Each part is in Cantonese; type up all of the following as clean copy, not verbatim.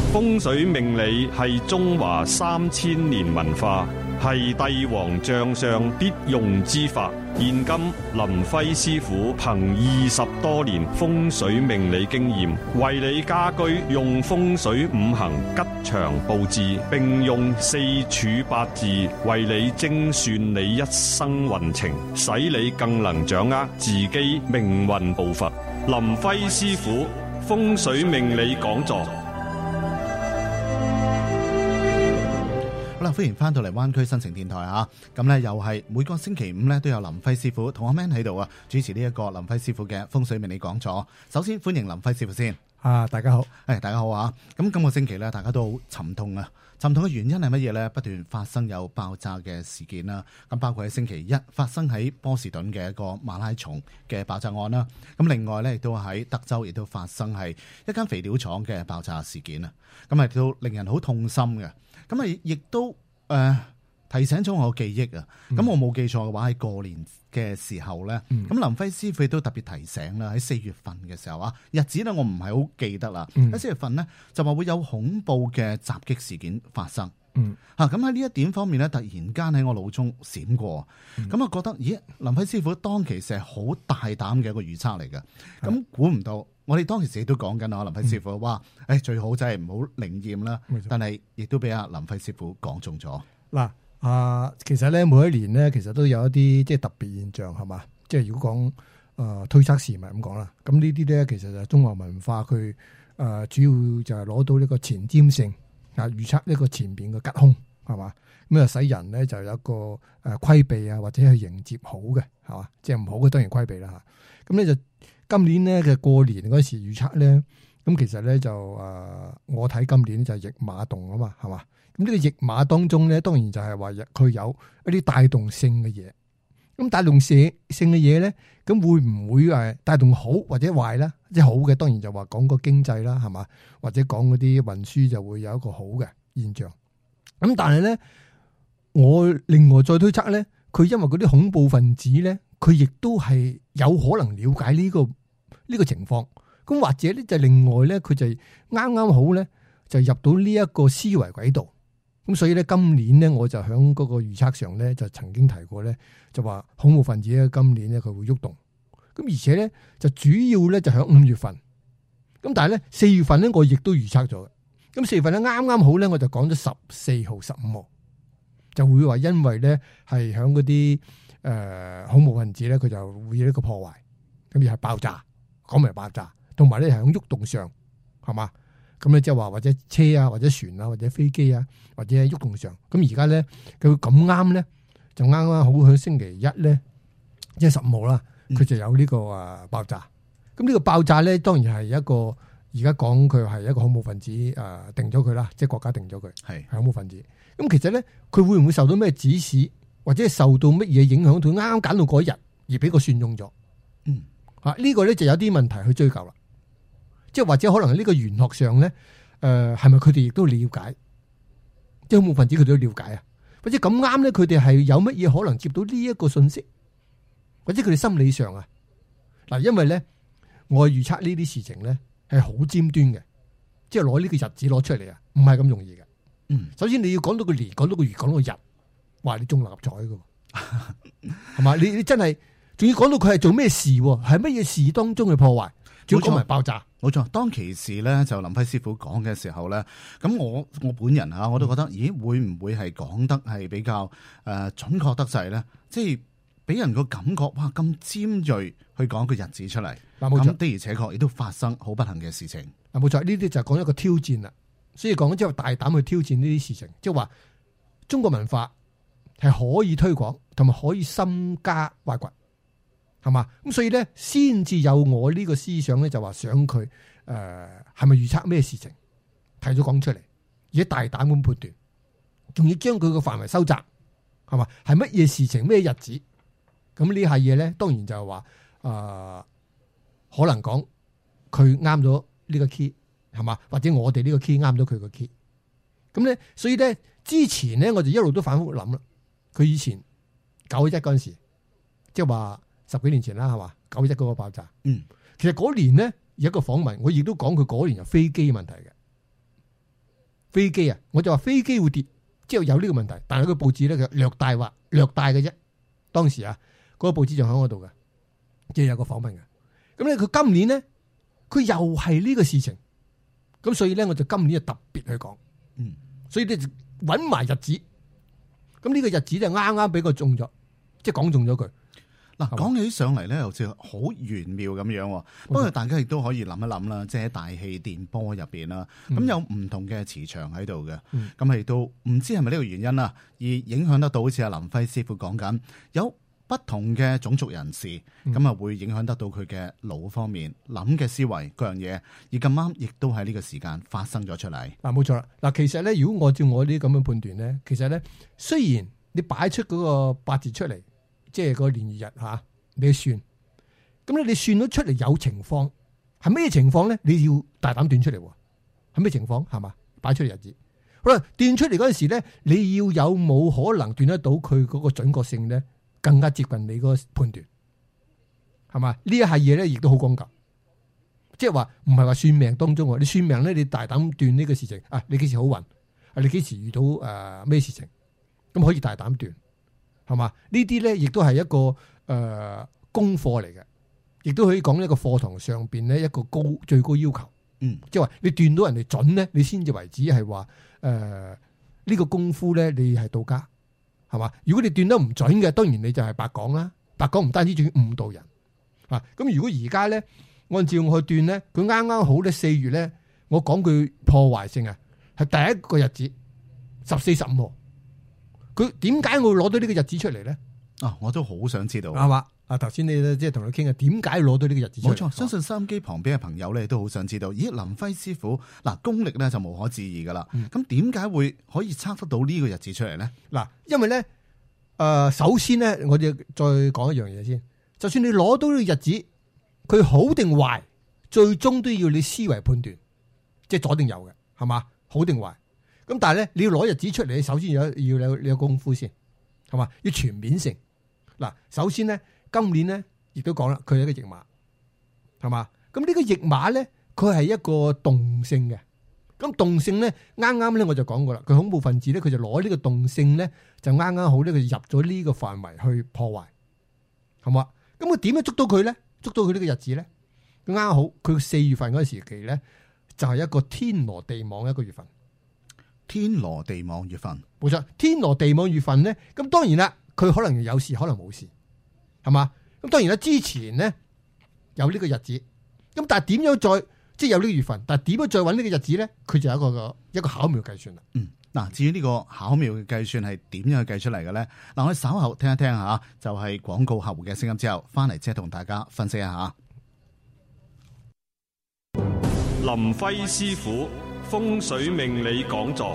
風水命理係中華3000年文化，係帝王將相必用之法。現今林輝師傅憑20多年風水命理經驗，為你家居用風水5行吉祥佈置，並用4柱8字為你精算你一生運程，使你更能掌握自己命運步伐。林輝師傅風水命理講座。 好啦，歡迎翻到嚟灣區新城電台啊！咁咧又係每個星期五咧都有林輝師傅同阿 Man 喺度啊，主持呢一個林輝師傅嘅風水命理講座。首先歡迎林輝師傅先。 大家好。 大家好啊！咁今個星期咧，大家都好沉痛啊！沉痛嘅原因係乜嘢咧？不斷發生有爆炸嘅事件啦。咁包括喺星期一發生喺波士頓嘅一個馬拉松嘅爆炸案啦。咁另外咧亦都喺德州亦都發生係一間肥料廠嘅爆炸事件啊。咁係都令人好痛心嘅。咁啊，亦都提醒咗我記憶啊！咁我冇記錯嘅話，喺過年嘅時候咧，咁林輝師傅都特別提醒啦，喺4月份嘅時候啊，日子咧我唔係好記得啦。喺4月份咧就話會有恐怖嘅襲擊事件發生。咁喺呢一點方面咧，突然間喺我腦中閃過，咁啊覺得，咦，林輝師傅當其時係好大膽嘅一個預測嚟嘅。咁估唔到，我哋當其時都講緊啊，林輝師傅話，最好真係唔好靈驗啦。但係亦都俾阿林輝師傅講中咗。 嗱。其實咧每一年咧，其實都有一啲即係特別現象，係嘛？即係如果講推測時咪咁講啦。咁呢啲咧其實就係中國文化佢主要就係攞到呢個前瞻性預測呢個前邊嘅吉凶，係嘛？咁啊使人咧就有一個規避啊，或者去迎接好嘅，係嘛？即係唔好嘅當然規避啦嚇。咁咧就今年咧嘅過年嗰時預測咧，咁其實咧就我睇今年就係驛馬動啊嘛，係嘛？咁呢個驛馬當中咧，當然就係話佢有一啲帶動性嘅嘢。咁帶動性嘅嘢咧，咁會唔會帶動好或者壞咧？即係好嘅，當然就話講個經濟啦，係嘛？或者講嗰啲運輸就會有一個好嘅現象。咁但係咧，我另外再推測咧，佢因為嗰啲恐怖分子咧，佢亦都係有可能了解呢個情況。咁或者咧就另外咧，佢就啱啱好咧就入到呢一個思維軌道。咁所以咧，今年咧我就喺嗰個預測上咧就曾經提過咧，就話恐怖分子咧今年咧佢會喐動。咁而且咧就主要咧就喺5月份。咁但係咧4月份咧我亦都預測咗嘅。咁4月份咧啱啱好咧我就講咗14號、15號，就會話因為咧係喺嗰啲恐怖分子咧佢就會有一個破壞，咁又係爆炸，講明爆炸，同埋咧係喺喐動上，係嘛？咁咧即係話或者車啊，或者船啊，或者飛機啊，或者喺喐動上。咁而家咧佢咁啱咧，就啱啱好喺星期一咧，即係15號啦，佢就有呢個爆炸。咁呢個爆炸咧，當然係一個而家講佢係一個恐怖分子定咗佢啦，即係國家定咗佢係恐怖分子。咁其實咧，佢會唔會受到咩指示，或者係受到乜嘢影響？佢啱啱揀到嗰日而俾個算中咗。呢個咧就有啲問題去追究啦。即係或者可能呢個玄學上咧，係咪佢哋亦都了解？即係恐怖分子佢哋都了解啊？或者咁啱咧，佢哋係有乜嘢可能接到呢一個信息？或者佢哋心理上啊？嗱，因為咧，我預測呢啲事情咧係好尖端嘅，即係攞呢個日子攞出嚟啊，唔係咁容易嘅。首先你要講到個年，講到個月，講到個日，話你中六合彩㗎，係嘛？你真係仲要講到佢係做咩事？係乜嘢事當中嘅破壞？仲要講埋爆炸。 冇錯，當其時咧就林輝師傅講嘅時候咧，咁我本人我都覺得，咦，會唔會係講得係比較準確得滯咧？即係俾人個感覺，哇，咁尖銳去講個日子出嚟。嗱，冇錯，的而且確亦都發生好不幸嘅事情。 嗱，冇錯，呢啲就係講一個挑戰啦。所以講即係大膽去挑戰呢啲事情，即係話中國文化係可以推廣，同埋可以深加挖掘。係嘛？咁所以咧，先至有我呢個思想咧，就話想佢係咪預測咩事情，提早講出嚟，而且大膽咁判斷，仲要將佢個範圍收窄，係嘛？係乜嘢事情咩日子？咁呢下嘢咧，當然就係話可能講佢啱咗呢個 key， 係嘛？或者我哋呢個 key 啱咗佢個 key。咁咧，所以咧之前咧，我就一路都反覆諗啦。佢以前9·11嗰陣時，即係話。10幾年前啦，係嘛？9·11嗰個爆炸，其實嗰年咧有一個訪問，我亦都講佢嗰年有飛機問題嘅， 飛機啊，我就話飛機會跌，即係有呢個問題。但係個報紙咧，佢略帶嘅啫。當時啊，嗰個報紙就喺嗰度嘅，即係有個訪問嘅。咁咧，佢今年咧，佢又係呢個事情。咁所以咧，我就今年就特別去講。所以咧就揾埋日子。咁呢個日子就啱啱俾佢中咗，即係講中咗佢。 嗱，講起上嚟咧，又似好玄妙咁樣。不過大家亦都可以諗一諗啦，即係喺大氣電波入邊啦，咁有唔同嘅磁場喺度嘅。咁係都唔知係咪呢個原因啦，而影響得到好似阿林輝師傅講緊，有不同嘅種族人士，咁啊會影響得到佢嘅腦方面諗嘅思維各樣嘢，而咁啱亦都喺呢個時間發生咗出嚟。 嗱，冇錯啦。嗱，其實咧，如果按照我呢啲咁嘅判斷咧，其實咧，雖然你擺出嗰個八字出嚟。即係個年月日吓，你算咁咧，你算咗出嚟有情況，係咩情況咧？你要大膽斷出嚟，係咩情況係嘛？擺出嚟日子，好啦，斷出嚟嗰陣時咧，你要有冇可能斷得到佢嗰個準確性咧？更加接近你個判斷，係嘛？呢一下嘢咧，亦都好講究，即係話唔係話算命當中，你算命咧，你大膽斷呢個事情啊，你幾時好運啊？你幾時遇到咩事情，咁可以大膽斷。係嘛？呢啲咧，亦都係一個功課嚟嘅，亦都可以講一個課堂上邊咧一個最高要求。即係話你斷到人哋準咧，你先至為止係話呢個功夫咧，你係到家，係嘛？如果你斷得唔準嘅，當然你就係白講啦。白講唔單止仲要誤導人啊！咁如果而家咧按照我去斷咧，佢啱啱好咧4月咧，我講句破壞性啊，係第一個日子14、15號。佢點解我會攞到呢個日子出嚟咧？啊， 我都好想知道。 係嘛？啊，頭先你即係同佢傾啊，點解攞到呢個日子出嚟？ 冇錯，相信收音機旁邊嘅朋友咧都好想知道。咦，林輝師傅嗱，功力咧就無可置疑噶啦。咁點解會可以測得到呢個日子出嚟咧？ 嗱，因為咧，首先咧，我哋再講一樣嘢先。就算你攞到呢個日子，佢好定壞，最終都要你思維判斷，即係左定右嘅，係嘛？好定壞。咁但係咧，你要攞日子出嚟，你首先要有功夫先，係嘛？要全面性。嗱，首先咧，今年咧亦都講啦，佢係一個驛馬，係嘛？咁呢個驛馬咧，佢係一個動性嘅。咁動性咧，啱啱咧我就講過啦，佢恐怖分子咧，佢就攞呢個動性咧，就啱啱好咧，佢入咗呢個範圍去破壞，係嘛？咁佢點樣捉到佢咧？捉到佢呢個日子咧，啱啱好，佢4月份嗰個時期咧，就係一個天羅地網一個月份。 天羅地網月份， 冇錯。天羅地網月份咧，咁當然啦，佢可能有事，可能冇事，係嘛？咁當然啦，之前咧有呢個日子，咁但係點樣再即係有呢個月份，但係點樣再揾呢個日子咧？佢就有一個巧妙計算啦。 嗱，至於呢個巧妙嘅計算係點樣去計出嚟嘅咧？嗱，我哋稍後聽一聽下，就係廣告客戶嘅聲音之後，翻嚟即係同大家分析一下。 林輝師傅風水命理講座。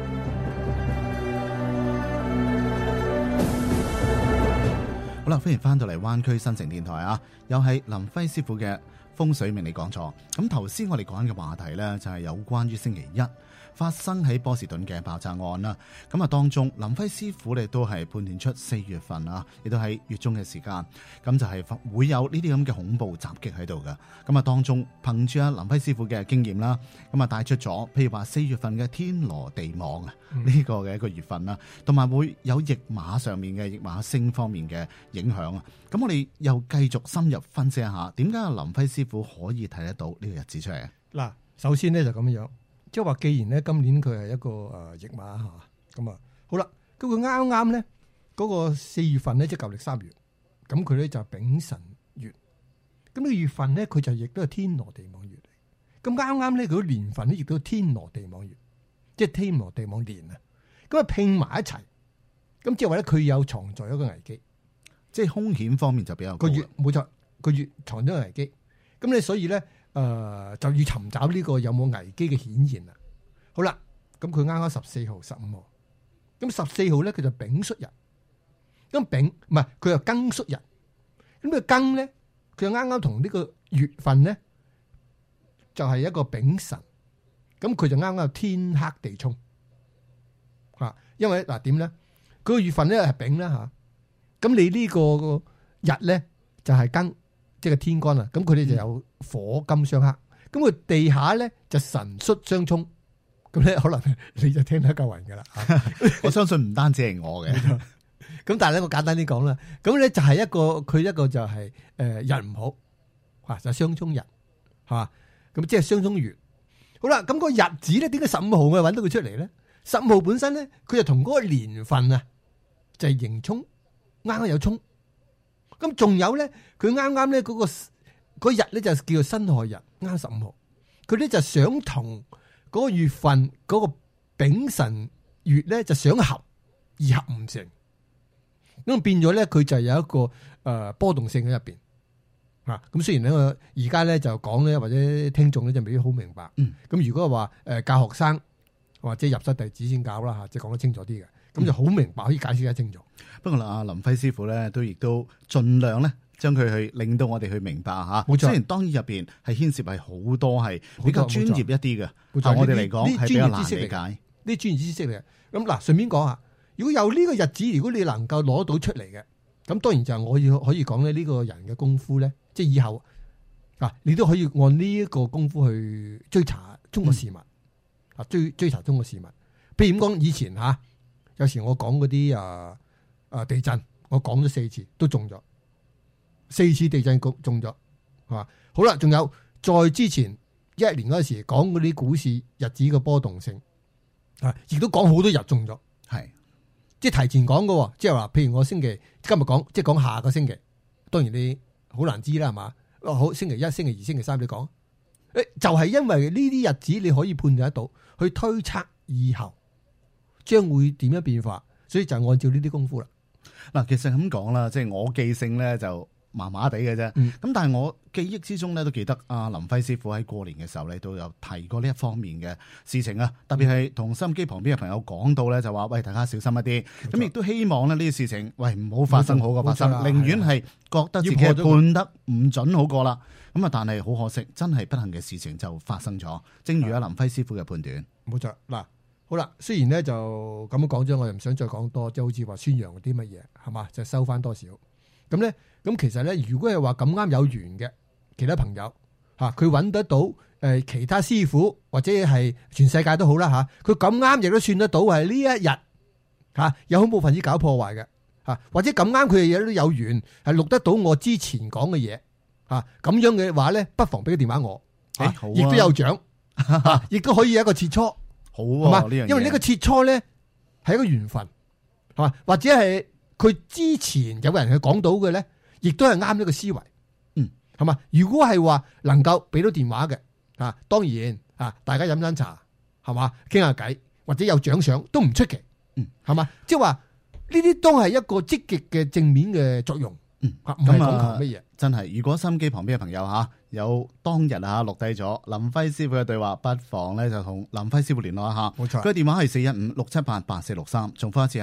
好啦，歡迎翻到嚟灣區新城電台啊！又係林輝師傅嘅風水命理講座。咁頭先我哋講嘅話題呢，就係有關於星期一發生喺波士頓嘅爆炸案啦。咁啊，當中林輝師傅咧都係判斷出4月份啊，亦都喺月中嘅時間，咁就係會有呢啲咁嘅恐怖襲擊喺度㗎。咁啊，當中憑住阿林輝師傅嘅經驗啦，咁啊帶出咗，譬如話4月份嘅天羅地網啊，呢個嘅一個月份啦，同埋會有驛馬上面嘅驛馬星方面嘅影響啊。咁我哋又繼續深入分析一下，點解阿林輝師傅可以睇得到呢個日子出嚟啊？ 嗱，首先咧就咁樣。即係話，既然咧今年佢係一個驛馬嚇，咁啊好啦，咁佢啱啱咧嗰個4月份咧，即係舊曆3月，咁佢咧就丙辰月，咁呢個月份咧佢就亦都係天羅地網月嚟，咁啱啱咧佢個年份咧亦都係天羅地網月，即係天羅地網年啊，咁啊拼埋一齊，咁即係話咧佢有藏在一個危機， 即係兇險方面就比較高。 個月冇錯，個月藏咗危機，咁你所以咧。就要尋找呢個有冇危機嘅顯現啦。好啦，咁佢啱啱14號、15號，咁14號咧佢就丙戌日，咁丙唔係佢又庚戌日，咁呢個庚咧佢啱啱同呢個月份咧就係一個丙辰，咁佢就啱啱天克地沖嚇，因為嗱點咧，佢個月份咧係丙啦嚇，咁你呢個日咧就係庚。即係天干啊，咁佢哋就有火金相克，咁佢地下咧就辰戌相沖， 咁咧可能你就聽得夠暈噶啦。 我相信唔單止係我嘅。 咁但係咧，我簡單啲講啦，咁咧就係佢一個就係日唔好，就相沖日，係嘛？咁即係相沖月。好啦，咁個日子咧，點解15號我揾到佢出嚟咧？15號本身咧，佢就同嗰個年份啊，就係刑沖，啱啱有沖。咁仲有咧，佢啱啱咧嗰日咧就叫做辛亥日，啱15號。佢咧就想同嗰個月份嗰個丙辰月咧就想合，而合唔成。咁變咗咧，佢就有一個波動性喺入邊啊。咁雖然咧，我而家咧就講咧，或者聽眾咧就未必好明白。咁如果話教學生或者入室弟子先教啦吓，即係講得清楚啲嘅，咁就好明白，可以解釋得清楚。 不過啦，阿林輝師傅咧都亦都盡量咧將佢去令到我哋去明白吓。 冇錯。 雖然當然入邊係牽涉係好多係比較專業一啲嘅， 冇錯。 我哋嚟講係比較難理解。 呢專業知識嚟嘅。咁嗱，順便講下。如果有呢個日子，如果你能夠攞到出嚟嘅，咁當然就係我可以講咧呢個人嘅功夫咧，即係以後你都可以按呢一個功夫去追查中國事物，追查中國事物。譬如咁講，以前有時我講嗰啲地震，我講咗4次都中咗，4次地震中咗，係嘛？好啦，仲有再之前1年嗰時講嗰啲股市日子嘅波動性，亦都講好多日中咗， 係。 即係提前講嘅，即係話，譬如我今日講，即係講下個星期，當然你好難知啦，係嘛？好，星期1、星期2、星期3你講，就係因為呢啲日子你可以判斷得到，去推測以後將會點樣變化，所以就按照呢啲功夫啦。 嗱，其實咁講啦，即係我記性咧就麻麻地嘅啫。咁但係我記憶之中咧都記得阿林輝師傅喺過年嘅時候咧都有提過呢一方面嘅事情啊。特別係同收音機旁邊嘅朋友講到咧，就話喂，大家小心一啲。咁亦都希望咧呢啲事情喂唔好發生好過發生，寧願係覺得自己判得唔準好過啦。咁啊，但係好可惜，真係不幸嘅事情就發生咗。正如阿林輝師傅嘅判斷， 冇錯。嗱，好啦，雖然咧就咁樣講咗，我又唔想再講多，即係好似話宣揚啲乜嘢係嘛，就收翻多少咁咧。咁其實咧，如果係話咁啱有緣嘅其他朋友佢揾得到其他師傅或者係全世界都好啦佢咁啱亦都算得到係呢一日有恐怖分子搞破壞嘅或者咁啱佢哋都有緣係錄得到我之前講嘅嘢咁樣嘅話咧，不妨俾個電話我，亦都有獎亦都可以有一個切磋， 好啊，呢樣嘢， 因為呢個切磋咧係一個緣分係嘛，或者係佢之前有人去講到嘅咧。亦都係啱呢個思維，係嘛？如果係話能夠俾到電話嘅，當然大家飲餐茶，係嘛？傾下偈，或者有獎賞都唔出奇，係嘛？即係話呢啲都係一個積極嘅正面嘅作用，唔係講求乜嘢。 真係，如果收音機旁邊嘅朋友有當日錄低咗林輝師傅嘅對話，不妨咧就同林輝師傅聯絡一下。 冇錯， 佢嘅電話係415-678-8463，重複一次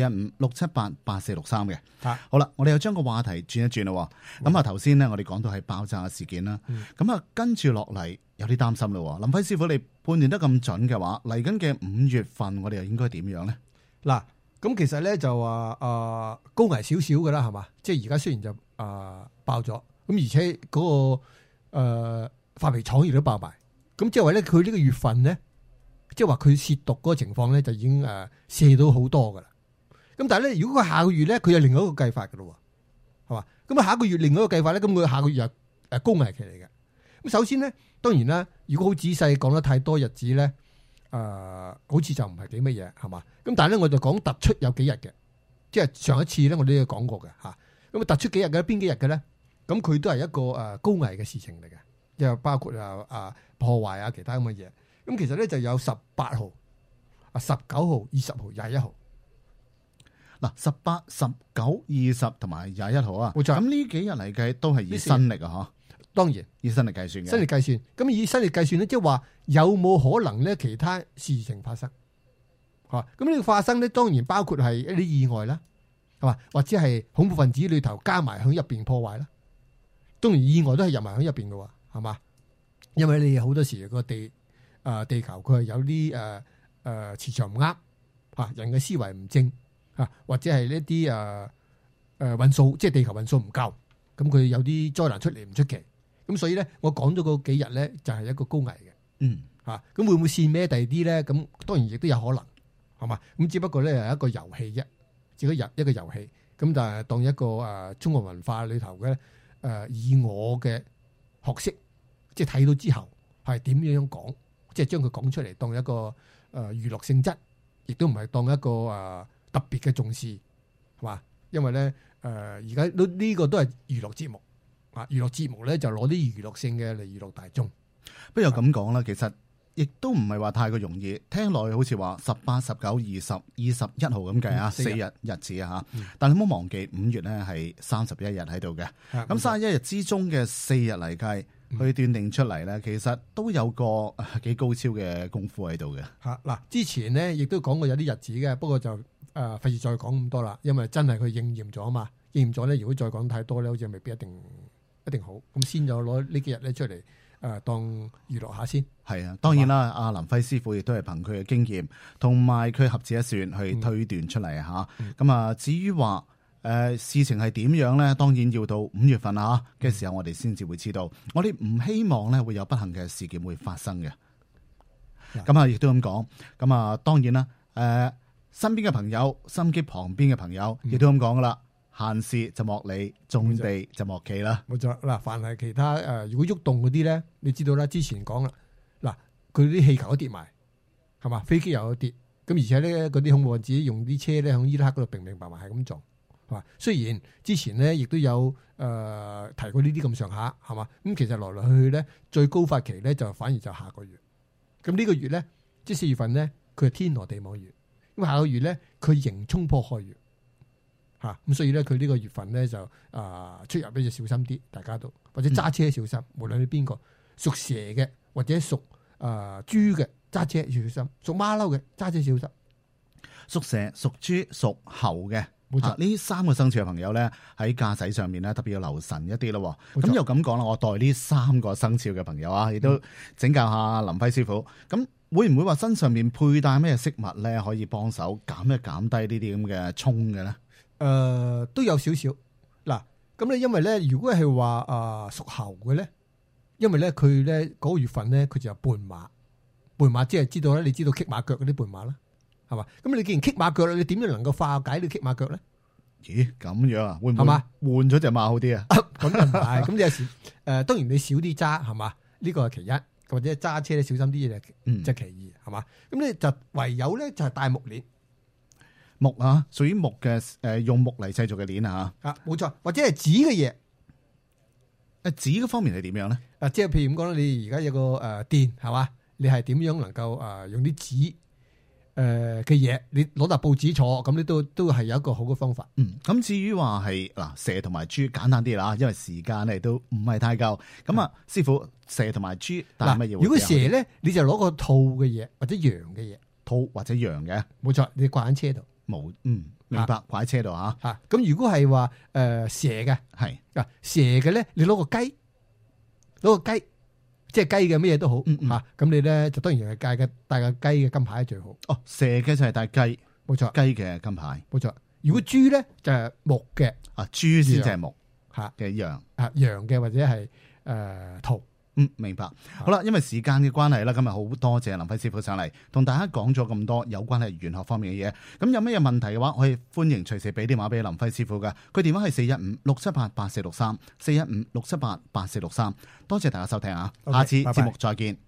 415-678-8463嘅。好啦，我哋又將個話題轉一轉咯。咁頭先呢，我哋講到係爆炸嘅事件啦。咁跟住落嚟有啲擔心咯。林輝師傅，你判斷得咁準嘅話，嚟緊嘅5月份我哋又應該點樣咧？ 嗱，咁其實咧就話高危少少嘅啦，係嘛？即係而家雖然就爆咗，咁而且嗰個發皮廠亦都爆埋，咁即係話咧佢呢個月份咧，即係話佢褻瀆嗰個情況咧就已經射到好多噶啦。咁但係咧，如果佢下個月咧，佢有另外一個計法噶咯，係嘛？咁啊下個月另外一個計法咧，咁佢下個月係高危期嚟嘅。咁首先咧，當然啦，如果好仔細講得太多日子咧，好似就唔係幾乜嘢，係嘛？咁但係咧，我就講突出有幾日嘅，即係上一次咧我都有講過嘅吓。咁突出幾日嘅，邊幾日嘅咧？咁佢都係一個高危嘅事情嚟嘅，又包括破壞其他咁嘅嘢。咁其實咧就有18號、19號、20號、21號。 嗱，18、19、20同埋21號啊， 冇錯。 咁呢幾日嚟計都係以新曆啊， 當然以新曆計算嘅。 新曆計算，咁以新曆計算咧，即係話有冇可能咧其他事情發生？咁呢個發生咧，當然包括係一啲意外啦，係嘛，或者係恐怖分子裏頭加埋喺入邊破壞啦。當然意外都係入埋喺入邊嘅，係嘛？因為你好多時個地球佢係有啲磁場唔啱，人嘅思維唔正，或者係呢啲運數，即係地球運數唔夠，咁佢有啲災難出嚟唔出奇。咁所以咧，我講咗嗰幾日咧就係一個高危嘅， 嚇，咁會唔會線咩第二啲咧？咁當然亦都有可能，係嘛？咁只不過咧係一個遊戲啫，只係一個遊戲。咁但係當一個中國文化裏頭嘅以我嘅學識，即係睇到之後係點樣講，即係將佢講出嚟當一個娛樂性質，亦都唔係當一個特別嘅重視，係嘛？因為咧而家呢個都係娛樂節目啊，娛樂節目咧就攞啲娛樂性嘅嚟娛樂大眾。 不如咁講啦，其實亦都唔係話太過容易，聽落去好似話18、19、20、21號咁計啊，4日日子啊嚇。但你唔好忘記5月咧係31日喺度嘅，咁31日之中嘅4日嚟計，去斷定出嚟咧，其實都有個幾高超嘅功夫喺度嘅。 嚇嗱，之前咧亦都講過有啲日子嘅，不過就費事再講咁多啦，因為真係佢應驗咗嘛，應驗咗咧，如果再講太多咧，好似未必一定好。咁先就攞呢幾日咧出嚟。當娛樂下先，係啊，當然啦，阿林輝師傅亦都係憑佢嘅經驗，同埋佢合指一算去推斷出嚟嚇。咁至於話事情係點樣咧，當然要到5月份嘅時候，我哋先至會知道。我哋唔希望咧會有不幸嘅事件會發生嘅。咁亦都咁講。咁當然啦，身邊嘅朋友、心機旁邊嘅朋友，亦都咁講噶啦。閒事就莫理，種地就莫企啦。 冇錯嗱，凡係其他如果喐動嗰啲咧，你知道啦，之前講啦，嗱，佢啲氣球都跌埋，係嘛？飛機又有跌，咁而且咧嗰啲恐怖分子用啲車咧響伊拉克嗰度明明白白係咁撞，係嘛？雖然之前咧亦都有提過呢啲咁上下，係嘛？咁其實來來去去咧最高發期咧就反而就下個月。咁呢個月咧，即係4月份咧，佢係天羅地網月，咁下個月咧佢迎衝破開月。咁所以咧，佢呢個月份咧就出入咧就小心啲，大家都或者揸車小心，無論你邊個屬蛇嘅或者屬豬嘅揸車要小心，屬馬騮嘅揸車小心， 屬蛇、屬豬、屬猴嘅， 冇錯。 呢3個生肖嘅朋友咧喺駕駛上面咧特別要留神一啲咯。咁又咁講啦，我代呢3個生肖嘅朋友亦都請教下林輝師傅，咁會唔會話身上面佩戴咩飾物咧可以幫手減低呢啲咁嘅衝嘅咧？ 都有少少嗱，咁咧因為咧，如果係話屬猴嘅咧，因為咧佢咧嗰個月份咧佢就有絆馬即係知道咧，你知道棘馬腳嗰啲絆馬啦，係嘛？咁你既然棘馬腳啦，你點樣能夠化解呢棘馬腳咧？ 咦，咁樣啊？會唔會換咗隻馬好啲啊？ 咁就唔係，咁你有時當然你少啲揸係嘛？呢個係其一，或者揸車咧小心啲嘢就其二係嘛？咁你就唯有咧就係戴木鏈。 木屬於木嘅用木嚟製造嘅鏈冇錯，或者係紙嘅嘢。 紙嗰方面係點樣咧？ 即係譬如咁講啦，你而家有個電係嘛？你係點樣能夠用啲紙嘅嘢？你攞沓報紙坐，咁你都係有一個好嘅方法。 咁至於話係蛇同埋豬簡單啲啦，因為時間咧都唔係太夠。咁師傅，蛇同埋豬帶乜嘢？ 如果蛇咧，你就攞個兔嘅嘢或者羊嘅嘢， 兔或者羊嘅， 冇錯，你掛喺車度。 冇，明白，掛喺車度咁如果係話蛇嘅， 係蛇嘅咧，你攞個雞，即係雞嘅咩嘢都好咁你咧就當然係帶個雞嘅金牌最好。 蛇嘅就係帶雞， 冇錯， 雞嘅金牌， 冇錯。如果豬咧就係木嘅， 豬先至係木嘅羊， 羊嘅或者係兔。 明白。好啦，因為時間嘅關係啦，今日好多謝林輝師傅上嚟，同大家講咗咁多有關係玄學方面嘅嘢。咁有咩問題嘅話，我哋歡迎隨時俾電話俾林輝師傅嘅。佢電話係415-678-8463，415-678-8463。多謝大家收聽下次節目再見。